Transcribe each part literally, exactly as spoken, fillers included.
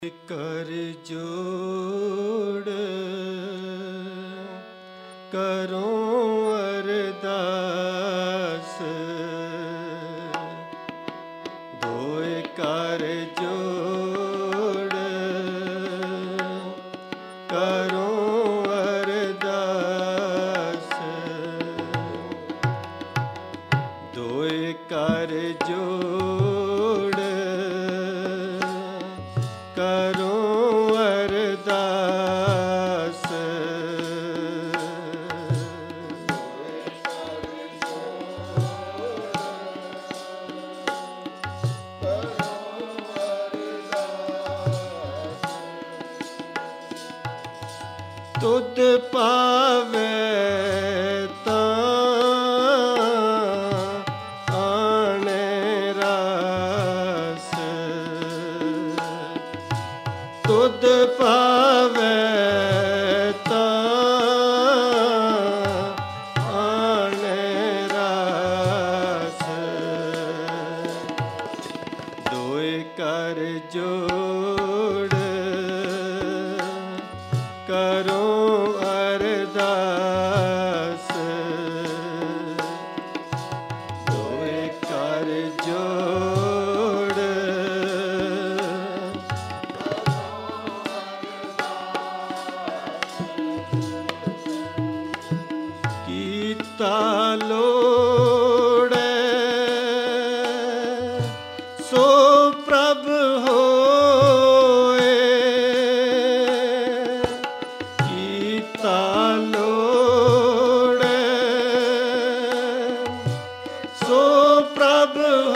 कर जोड़ करो अरदास, दोए कर जोड़ करो अरदास, दोए कर जोड़ करो अरदास। तुद पावे तुद पावे तां आने रास, दोए कर जोड़ करो अरदास, दोए कर जोड़ लोड़े सो प्रभ होए, कीता लोड़े सो प्रभ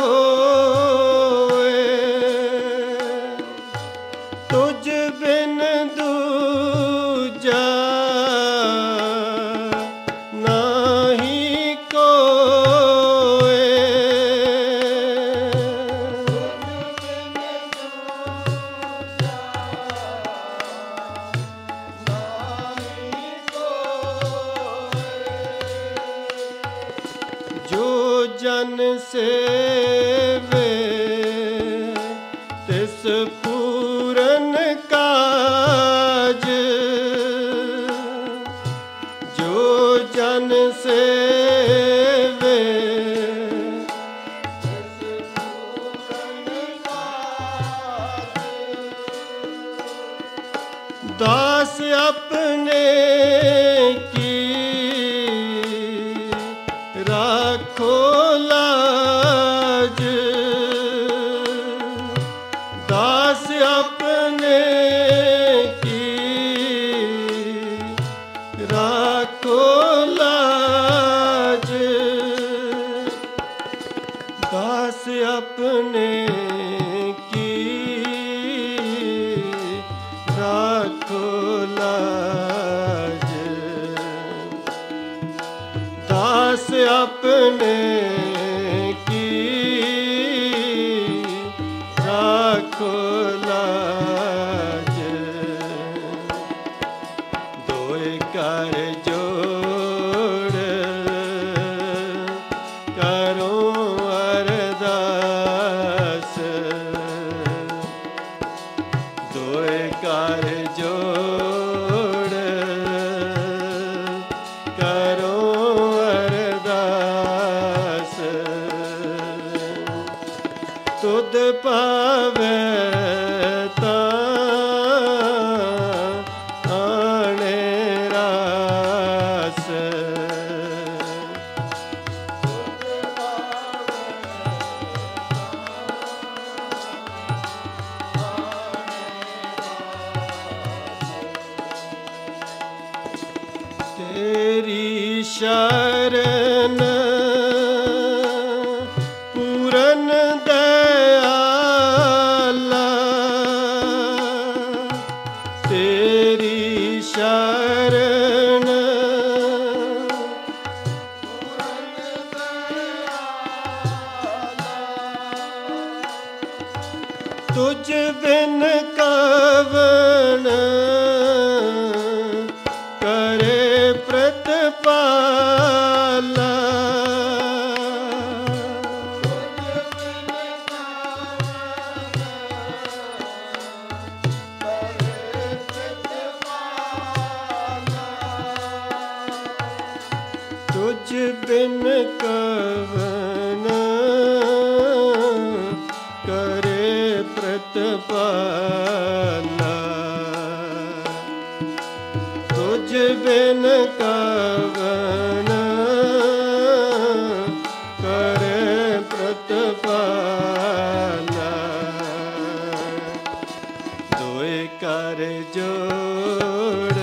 होए, तुझ बिन दूजा जो जन सेवे तिस पूरन काज, जो जन सेवे तिस पूरन काज, दास अपने राखो लाज, दास अपने की राखो लाज, दास अपने की राखो लाज, दास अपने की राखो लाज, दोए कर जोड़ करो अरदास, दोए कर जोड़ करो अरदास, तुद पावे तां आने रास, तेरी शरण पूरन दयाला, तेरी शरण पूरन दयाला, तुझ बिन कवन करे प्रतिपाला, तुझ बिन कवन करे प्रतिपाला, तुझ बिन कवन करे प्रतिपाला। दोए कर जोड़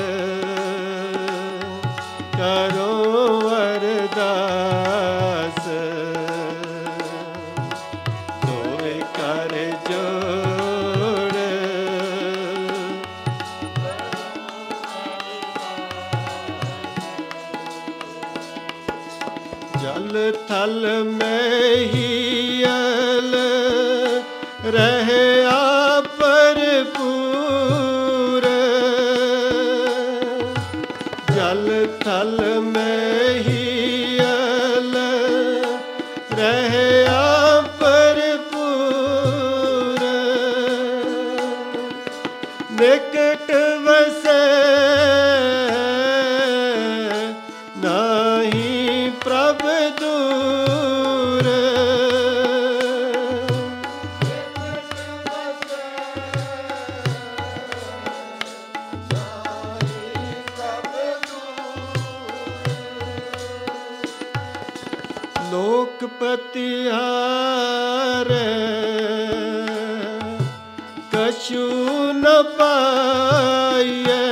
करो अरदास, दोए कर जोड़ जल थल में ही अल रहे भरपूर, जल थल में ही अल रहे भरपूर। निकट वसे नाही प्रभ दूर, लोकपति हारे कछु न पाइए,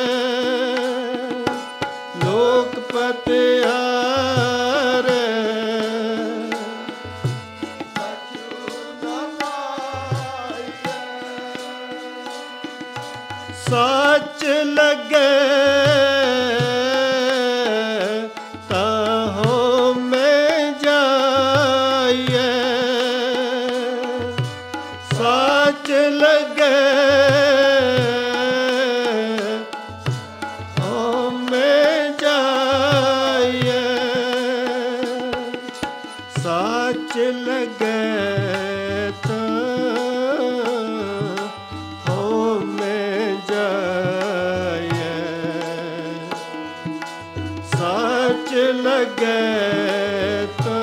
लोकपति हारे कछु न पाइए। सच लगे सच लगे हमें जाइए, सच लगे तो हमें जाइए, सच लगे तो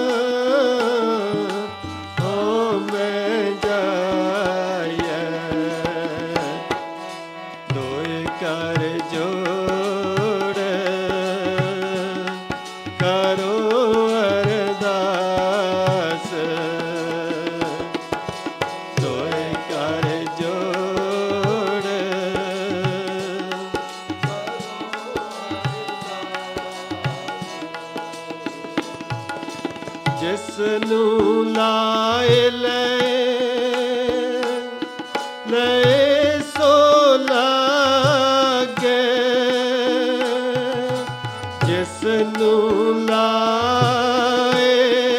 कर जोड़ करो अरदास, दोए कर जोड़ जिसनू लाए ले ले सो लागे, जिसनू लाए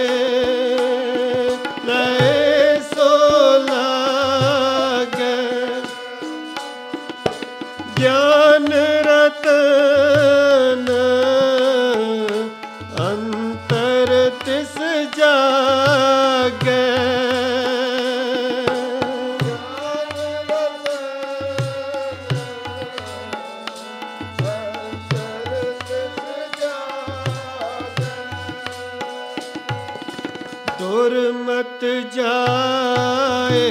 ले सो लागे। ज्ञान रतन अंतर तिस जागे, दुर्मत जाए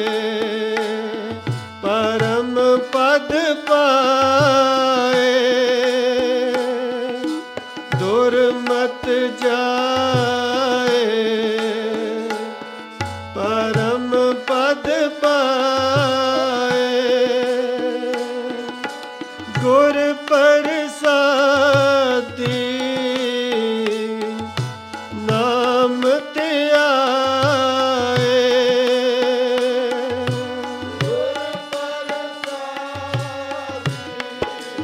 परम पद पाए, दुर्मत जाए परम पद पाए। गुर प्रसादी नाम त्याए, गुर प्रसादी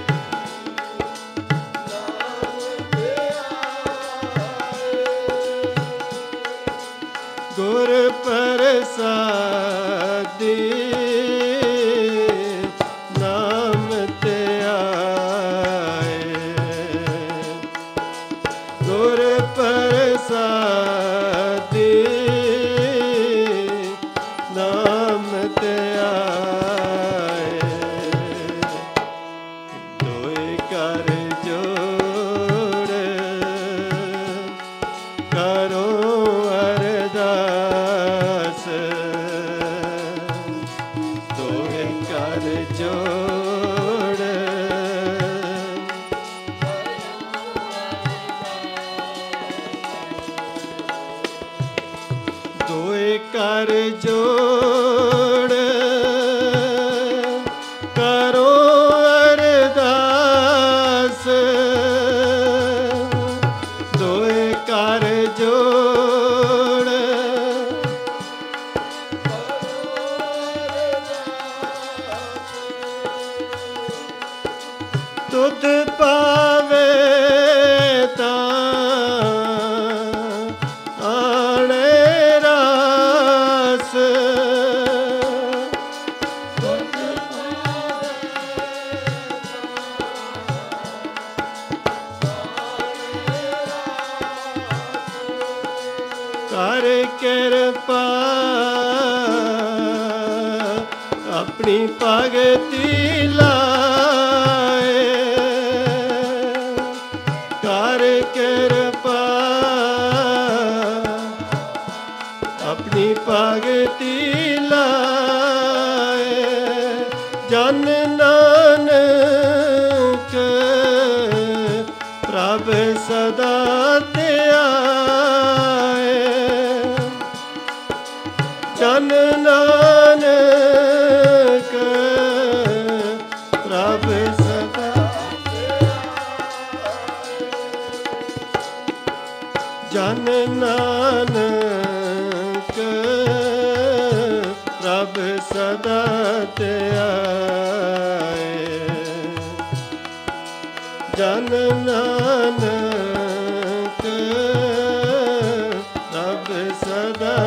कर जोड़ दोए कर जोड़ करो अरदास दोए कर जोड़ तुध पावे तां आणे रास तुध कर किरपा अपनी भगति लाए कर किरपा अपनी भगति लाए जन नानक प्रभ सदा ध्याए जन नानक प्रभ सदा जन नानक प्रभ सदा ध्याए जन नानक प्रभ सदा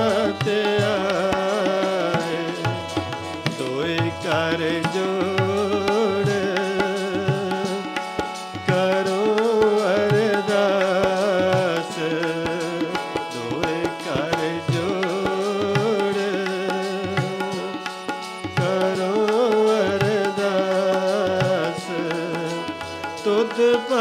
ध्याए दोए कर जोड़ करो अरदास दोए कर जोड़ करो अरदास तुध